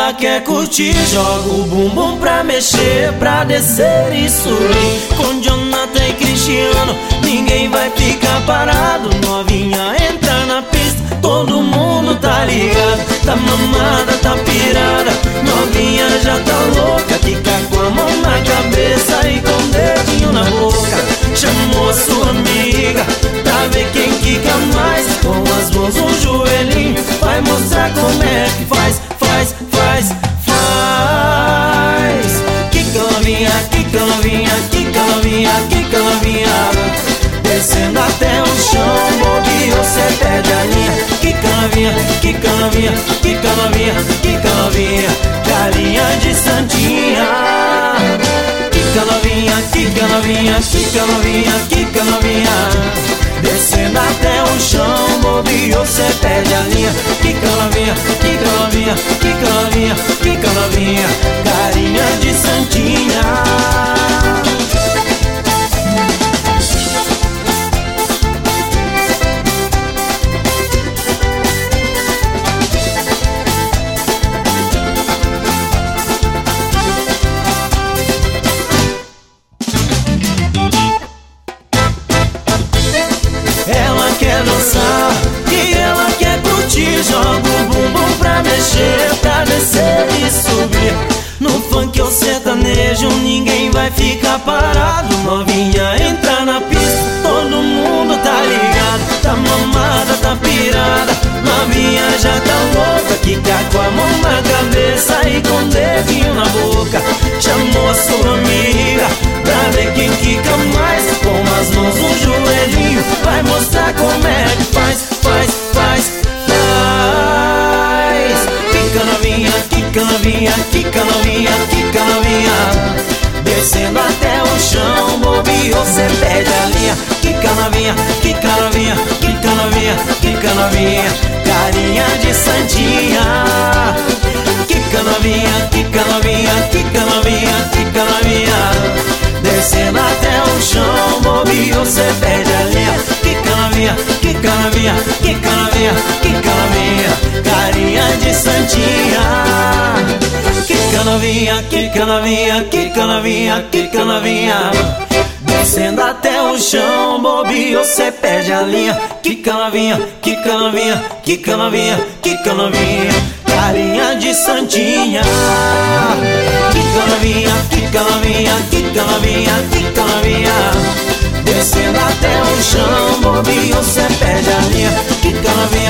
ela quer curtir. Joga o bumbum pra mexer, pra descer e subir. Com Jonathan e Cristiano, ninguém vai ficar parado. Novinha entra na pista, todo mundo tá ligado. Tá mamada, tá pirada, novinha já tá louca. Fica com a mão na cabeça e com o dedinho na boca. Chamou a sua amiga pra ver quem quica mais. Com as mãos no joelhinho, vai mostrar como é que faz. Faz, faz, faz. Quica novinha, quica novinha, quica novinha, quica novinha. Descendo até o chão, bobeou, cê perde a linha. Quica novinha, quica novinha, quica novinha, quica novinha. Carinha de santinha. Quica novinha, quica novinha, quica novinha, quica novinha. Descendo até o chão, bobeou, cê perde a linha. Quica novinha, quica novinha, quica novinha, quica novinha. Carinha de santinha. Ela quer dançar e ela quer curtir. Joga o bumbum pra mexer, pra descer e subir. No funk ou sertanejo, ninguém vai ficar parado. Novinha entra na pista, todo mundo tá ligado. Tá mamada, tá pirada, novinha já tá louca. Quica com a mão na cabeça e com o dedinho na boca. Chamou a sua amiga pra ver quem quica mais. Com as mãos no joelhinho, vai mostrar como é que faz. Faz, faz, faz. Quica novinha, quica novinha, quica novinha, quica novinha. Descendo até o chão, bobeou, cê perde a linha. Quica novinha, quica novinha, quica novinha, quica novinha. Carinha de santinha. Quica novinha, quica novinha, quica novinha, quica novinha. Descendo até o chão, bobeou, cê perde a linha. Quica novinha, quica novinha, quica novinha, quica novinha. Carinha de santinha. Quica novinha, quica novinha, quica novinha, quica novinha. Descendo até o chão, bobeou, cê perde a linha. Quica novinha, quica novinha, quica novinha, quica novinha. Carinha de santinha. Quica novinha, quica novinha, quica novinha, quica novinha. Descendo até o chão, bobeou, cê perde a linha. Quica novinha,